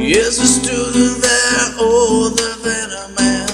Yes, we stood there, oh, the venom man,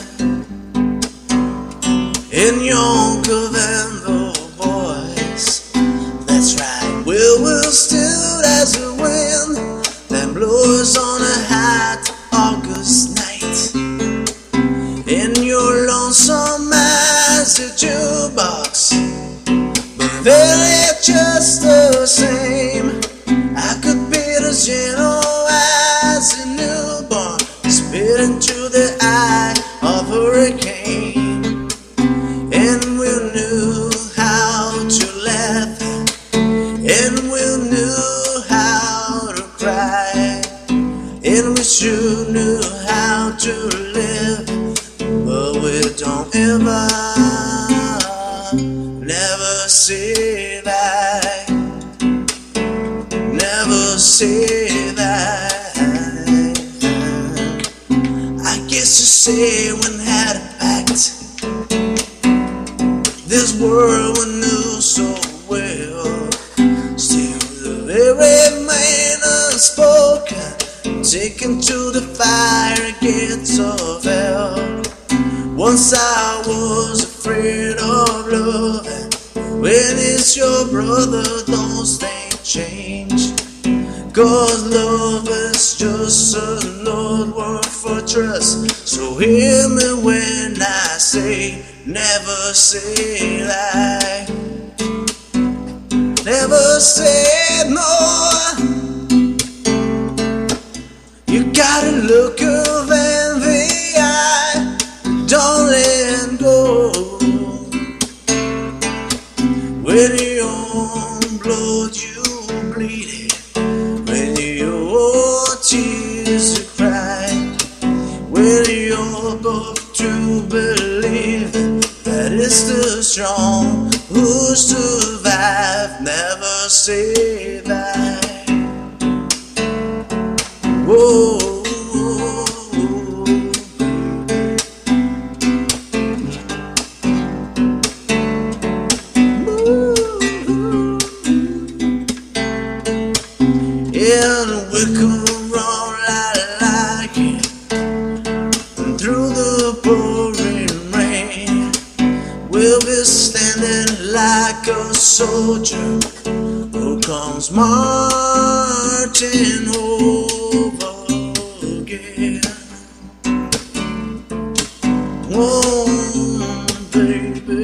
in Yonker and the boys. That's right, we're still as the wind that blows on a hot August night. In your lonesome as a jukebox, but they're just the same. I could be as gentle as a newborn, spit into the eye of a hurricane. And we knew how to laugh, and we knew how to cry, and we sure knew how to live. But we don't ever, never say that, never say that. I guess you say when had a pact, this world we knew so well. Still the very man unspoken, taken to the fire gates of hell. Once I was afraid of love, when it's your brother, those things change. 'Cause love is just an old word for trust. So hear me when I say, never say lie, never say no. You gotta look her in the eye, don't let go. When your own blood you bleed it, when your tears you cry, when you're both to believe that it's the strong who survive, never say that. Whoa. And we come roll like it through the pouring rain. We'll be standing like a soldier who comes marching over again. Oh, baby,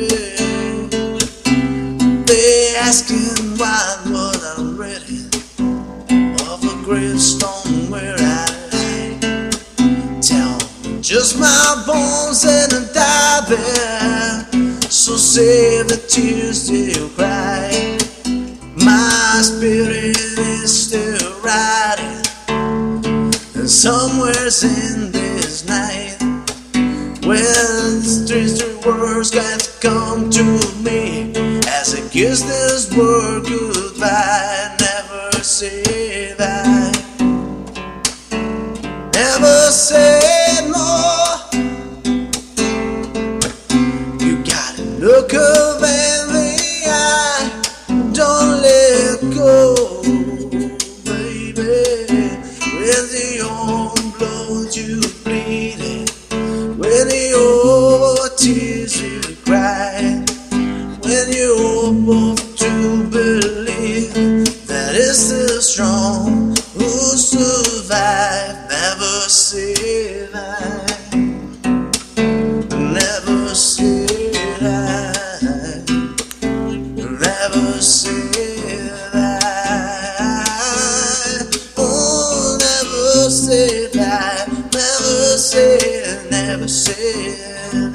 they asking why was I ready of a gravestone where I lie. Tell me just my bones and a die there, so save the tears they'll cry. My spirit is still riding, and somewhere's in this night, when these three words got to come to me as I kiss this world goodbye. Never say that, never say no. You gotta look her in the eye, don't let go, baby. With your own blood you bleed it, with your tears you cry, when you're both to believe that it's the strong who survive. Never say that, never say that, never say that. Oh, never say that, never say, never say.